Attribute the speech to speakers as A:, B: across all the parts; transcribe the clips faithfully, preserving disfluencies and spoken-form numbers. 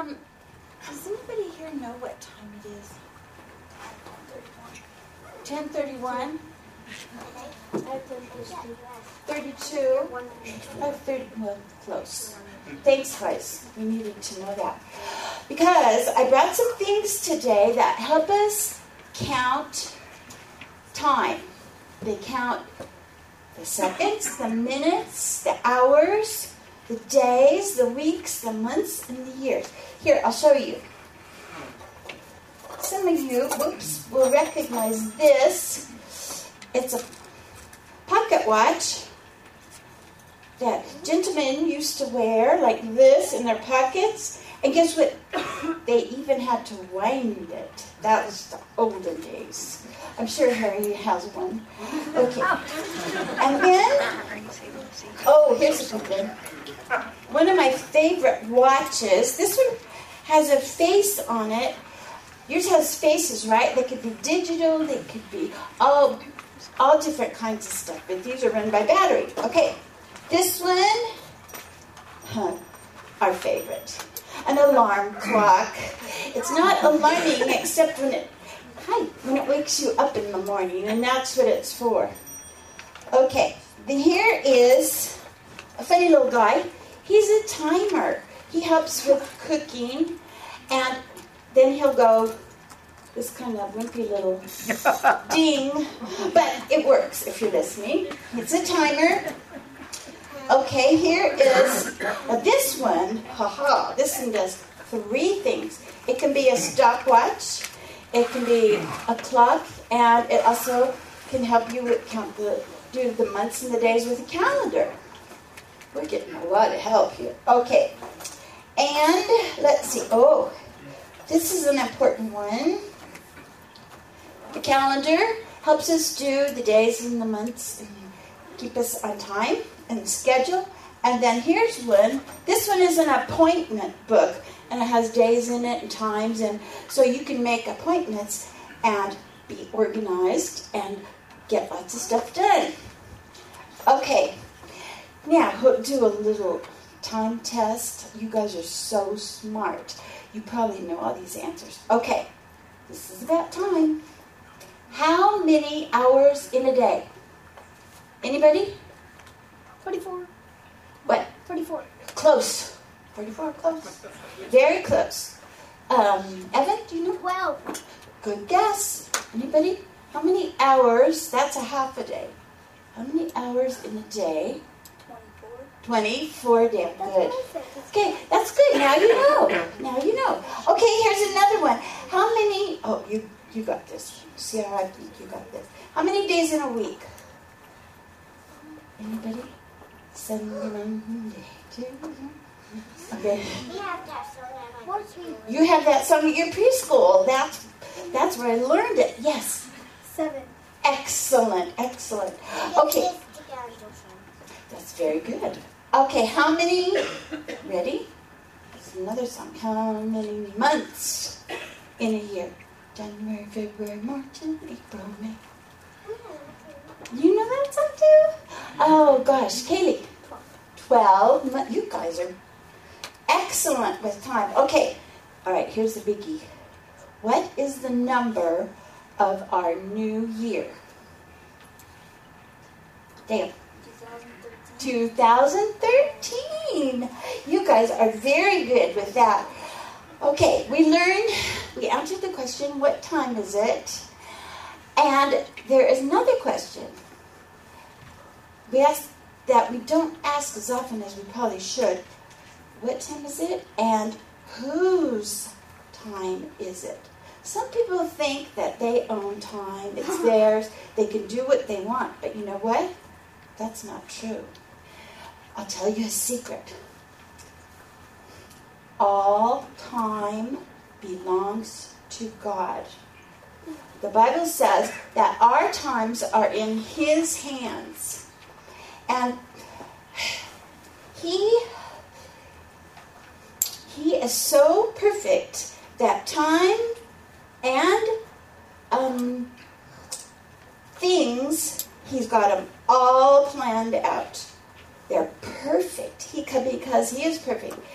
A: Um, does anybody here know what time it is? ten thirty-one. thirty-two. Oh, thirty, well, close. Thanks, guys. We needed to know that. Because I brought some things today that help us count time. They count the seconds, the minutes, the hours, the days, the weeks, the months, and the years. Here, I'll show you. Some of you, whoops, will recognize this. It's a pocket watch that gentlemen used to wear like this in their pockets. And guess what? They even had to wind it. That was the olden days. I'm sure Harry has one. Okay. And then, oh, here's a good one. One of my favorite watches. This one has a face on it. Yours has faces, right? They could be digital. They could be all, all different kinds of stuff. But these are run by battery. Okay. This one, huh, our favorite. An alarm clock. It's not alarming except when it, hi, when it wakes you up in the morning, and that's what it's for. Okay, then here is a funny little guy. He's a timer. He helps with cooking, and then he'll go this kind of wimpy little ding, but it works if you're listening. It's a timer. Okay, here is uh, this one. Haha, this one does three things. It can be a stopwatch, it can be a clock, and it also can help you with count the do the months and the days with a calendar. We're getting a lot of help here. Okay, and let's see. Oh, this is an important one. The calendar helps us do the days and the months and keep us on time and schedule. And then here's one. This one is an appointment book, and it has days in it and times, and so you can make appointments and be organized and get lots of stuff done. Okay, now we'll do a little time test. You guys are so smart. You probably know all these answers. Okay, this is about time. How many hours in a day? Anybody?
B: forty-four.
A: What?
B: forty-four.
A: Close. forty-four, close. Very close. Um, Evan, do you know?
B: twelve.
A: Good guess. Anybody? How many hours? That's a half a day. How many hours in a day?
B: twenty-four.
A: twenty-four, damn good. Okay, that's good. Now you know. Now you know. Okay, here's another one. How many, oh, you, you got this. See how I think you got this. How many days in a week? Anybody? Sunday, Monday, Tuesday. Okay. You have that song at your preschool. That's that's where I learned it. Yes.
B: Seven.
A: Excellent, excellent. Okay. That's very good. Okay, how many? Ready? It's another song. How many months in a year? January, February, March, and April, May. You know that song too? Oh gosh, Kaylee. Twelve. You guys are excellent with time. Okay. All right, here's the biggie. What is the number of our new year? Dale. two thousand thirteen. You guys are very good with that. Okay, we learned, we answered the question, what time is it? And there is another question. We asked that we don't ask as often as we probably should. What time is it? And whose time is it? Some people think that they own time, it's theirs, they can do what they want. But you know what? That's not true. I'll tell you a secret. All time belongs to God. The Bible says that our times are in His hands. And He, He is so perfect that time and um, things, He's got them all planned out. They're perfect. He could, because He is perfect.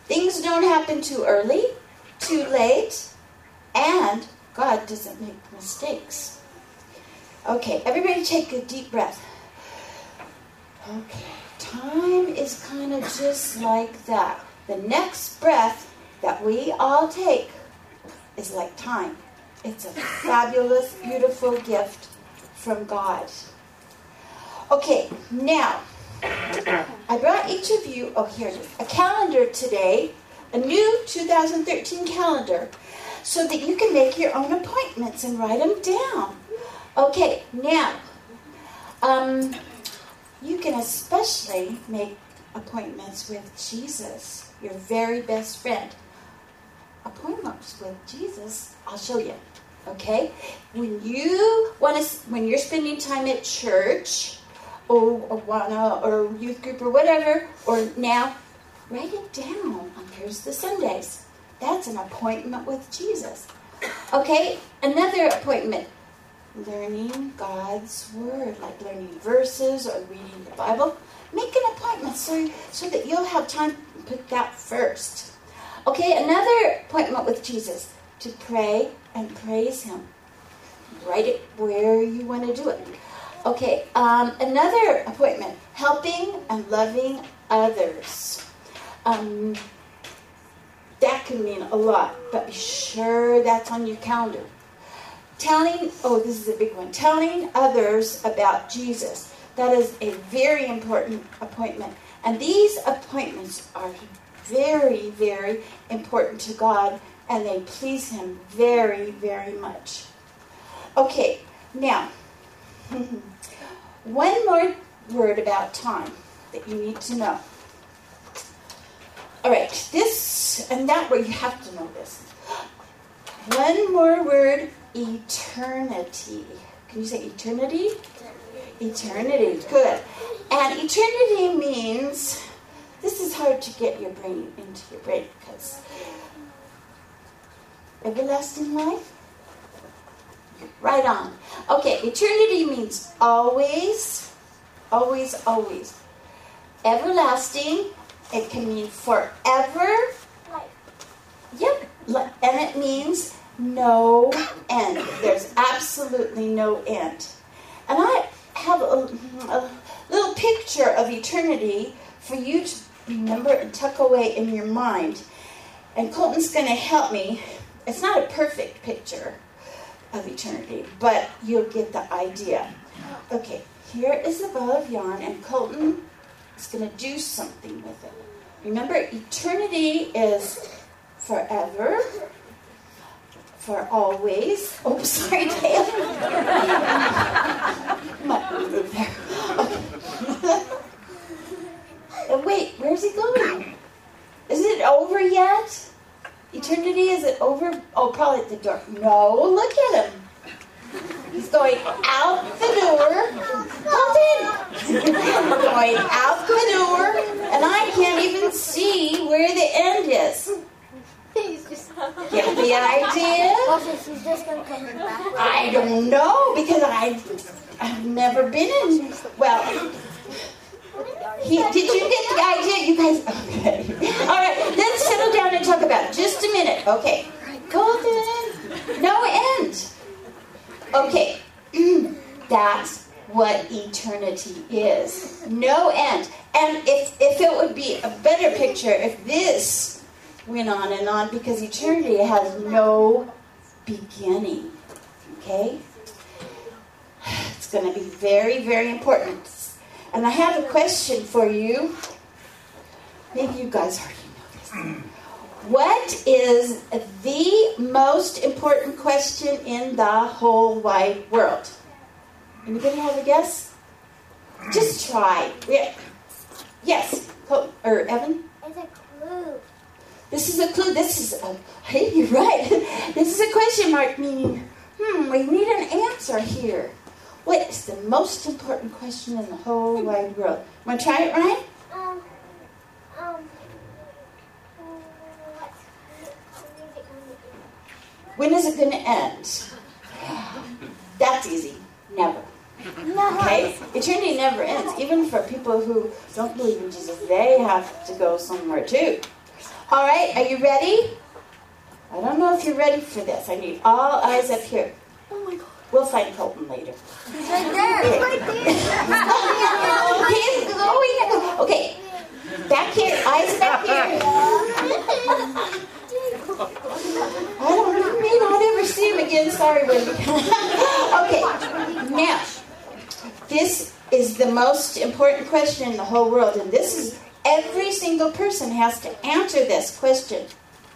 A: Things don't happen too early, too late, and God doesn't make mistakes. Okay, everybody take a deep breath. Okay, time is kind of just like that. The next breath that we all take is like time. It's a fabulous, beautiful gift from God. Okay, now, I brought each of you, oh, here it is, a calendar today, a new two thousand thirteen calendar, so that you can make your own appointments and write them down. Okay, now, um, you can especially make appointments with Jesus, your very best friend. Appointments with Jesus, I'll show you. Okay, when you want to, when you're spending time at church, or Awana, or youth group, or whatever, or now, write it down. Here's the Sundays. That's an appointment with Jesus. Okay, another appointment. Learning God's Word, like learning verses or reading the Bible. Make an appointment so, so that you'll have time to put that first. Okay, another appointment with Jesus. To pray and praise Him. Write it where you want to do it. Okay, um, another appointment. Helping and loving others. Um, that can mean a lot, but be sure that's on your calendar. Telling, oh, this is a big one. Telling others about Jesus. That is a very important appointment. And these appointments are very, very important to God, and they please Him very, very much. Okay, now, one more word about time that you need to know. All right, this and that word, you have to know this. One more word, eternity. Can you say eternity? Eternity, good. And eternity means, this is hard to get your brain into your brain because everlasting life? Right on. Okay, eternity means always, always, always. Everlasting, it can mean forever. Yep, and it means no end. There's absolutely no end. And I have a, a little picture of eternity for you to remember and tuck away in your mind. And Colton's going to help me. It's not a perfect picture of eternity, but you'll get the idea. Okay, here is the ball of yarn, and Colton is going to do something with it. Remember, eternity is forever, for always. Oh, sorry, Dale. Might move there. Okay. Wait, where's he going? Is it over yet? Eternity, is it over? Oh, probably at the door. No, look at him. He's going out the door. Colton! Going out the door, and I can't even see where the end is. Get the idea?
B: He's just going to come back.
A: I don't know, because I, I've never been in. Well, he, did you get the idea? You guys, okay. All right, let's settle down and talk about it. Just a minute. Okay. Colton, no end. Okay, that's what eternity is. No end. And if, if it would be a better picture if this went on and on, because eternity has no beginning. Okay? It's going to be very, very important. And I have a question for you. Maybe you guys already know this. What is the most important question in the whole wide world? Anybody have a guess? Just try. Yes, or Evan?
B: It's a clue.
A: This is a clue. This is a, hey, you're right. This is a question mark, meaning, hmm, we need an answer here. What is the most important question in the whole wide world? Want to try it, Ryan?
B: Um, um,
A: When is it going to end? That's easy. Never.
B: No.
A: Okay? Eternity never ends. Even for people who don't believe in Jesus, they have to go somewhere too. All right, are you ready? I don't know if you're ready for this. I need all eyes up here.
B: Oh my God.
A: We'll find Colton later.
B: He's right there. He's right there.
A: Okay, back here, eyes back here. I don't know, you may not ever see him again. Sorry, Wendy. Okay, now, this is the most important question in the whole world, and this is, every single person has to answer this question.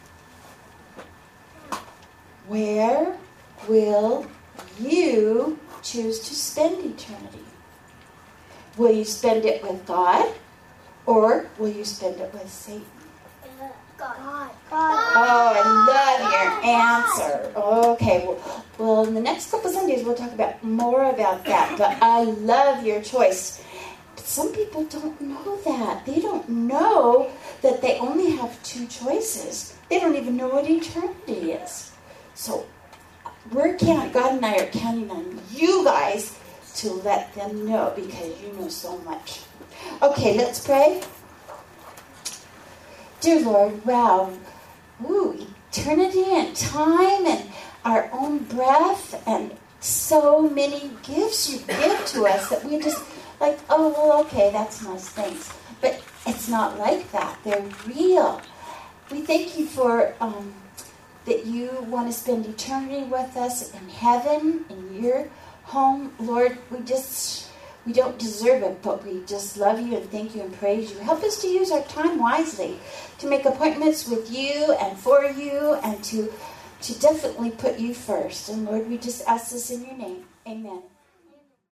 A: Where will you choose to spend eternity? Will you spend it with God, or will you spend it with Satan?
B: God. God.
A: Oh, I love your answer. Okay, well, well, in the next couple Sundays we'll talk about more about that, but I love your choice. But some people don't know that. They don't know that they only have two choices. They don't even know what eternity is. So we're counting, God and I are counting on you guys to let them know, because you know so much. Okay, let's pray. Dear Lord, wow, ooh, eternity and time and our own breath and so many gifts you give to us that we just like, oh, well, okay, that's nice, thanks. But it's not like that. They're real. We thank you for um, that you want to spend eternity with us in heaven, in your home. Lord, we just... We don't deserve it, but we just love you and thank you and praise you. Help us to use our time wisely, to make appointments with you and for you, and to, to definitely put you first. And Lord, we just ask this in your name. Amen.